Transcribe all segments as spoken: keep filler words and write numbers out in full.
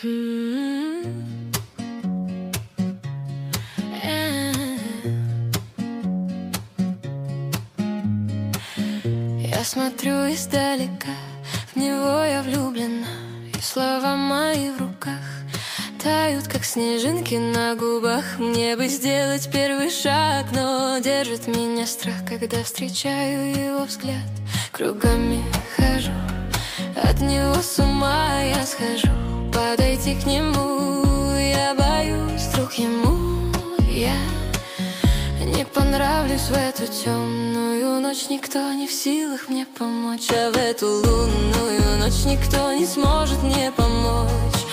Я смотрю издалека, в него я влюблена, и слова мои в руках тают, как снежинки на губах. Мне бы сделать первый шаг, но держит меня страх, когда встречаю его взгляд. Кругами хожу, от него с ума я схожу. Подойти к нему я боюсь, вдруг ему я не понравлюсь. В эту темную ночь никто не в силах мне помочь, а в эту лунную ночь никто не сможет мне помочь.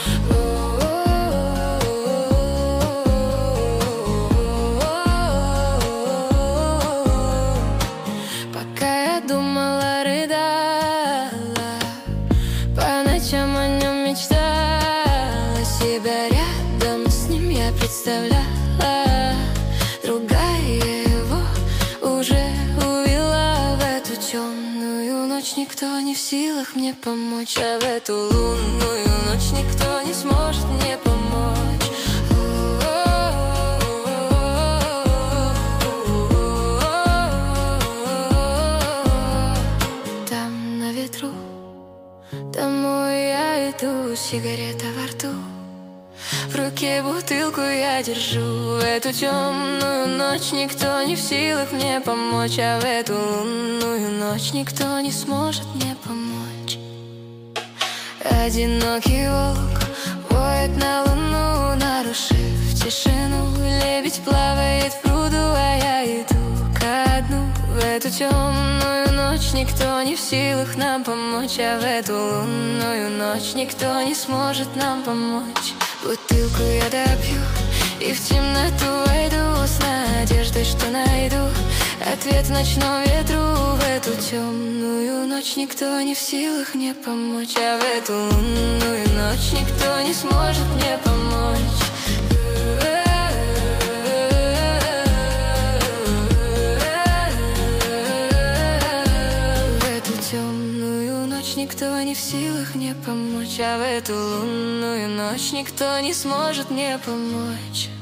Пока я думала, рыдала, по ночам о нем мечтала, себя рядом с ним я представляла. Другая его уже увела. В эту темную ночь никто не в силах мне помочь, а в эту лунную ночь никто не сможет мне помочь. Там на ветру домой я иду, сигарета во рту, в руке бутылку я держу. В эту темную ночь никто не в силах мне помочь, а в эту лунную ночь никто не сможет мне помочь. Одинокий волк воет на луну, нарушив тишину. Лебедь плавает в пруду, а я иду ко дну. В эту темную ночь никто не в силах нам помочь, а в эту лунную ночь никто не сможет нам помочь. Бутылку я допью и в темноту войду, с надеждой, что найду ответ в ночном ветру. В эту темную ночь никто не в силах мне помочь, а в эту лунную ночь никто не сможет мне помочь. В эту темную ночь никто не в силах мне помочь, а в эту лунную ночь никто не сможет мне помочь.